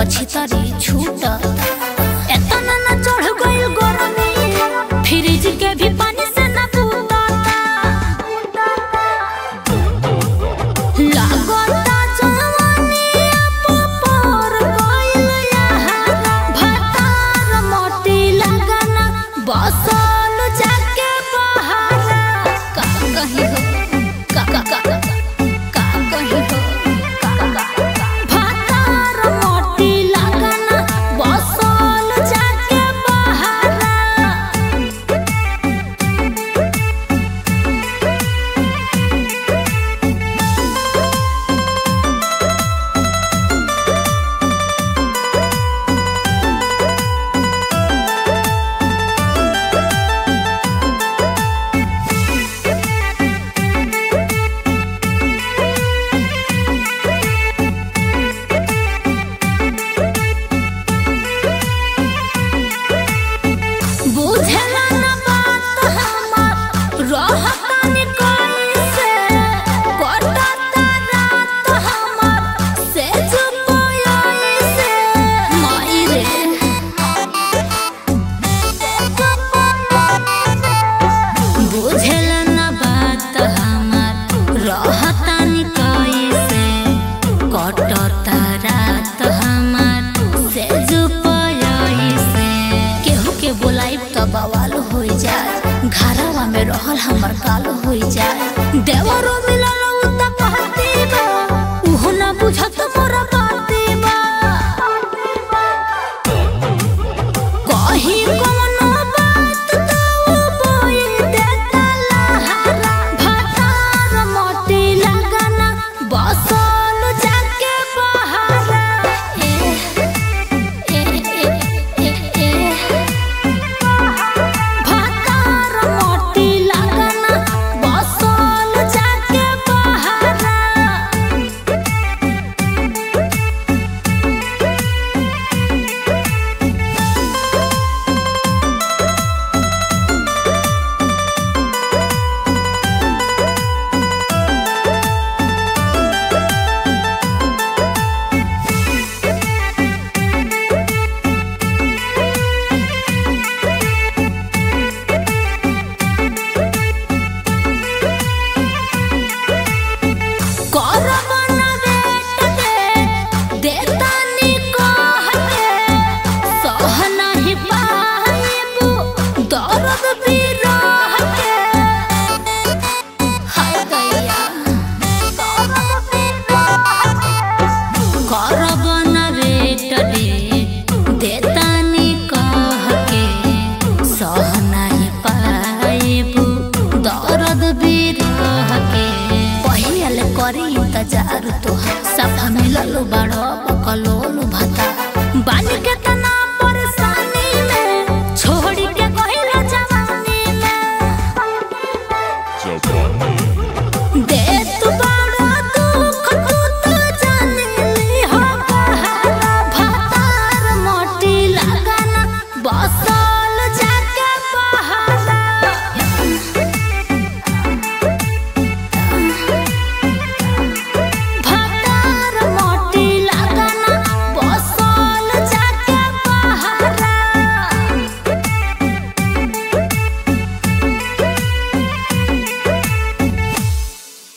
छितरी छूट एतना न चढ़ गइल गरमी फ्रिज के भी पानी से न पूता लागता जवानी पर गइल यहाँ भतार मोटी लगना बसल जाके बहारा का कहीं हो का कहीं हो बवाल हो जाए घरवा में रहल हमर काल हो जाए देवरो मिलल उता कहती बा उहो ना बुझत मोर बाती बा कहीं कोनो बात तो बोल देता लहरा भतार मोटी लगना बसल जाके बहारा इंतजार तो सफा मिलल बड़ो कलोल भता बानी के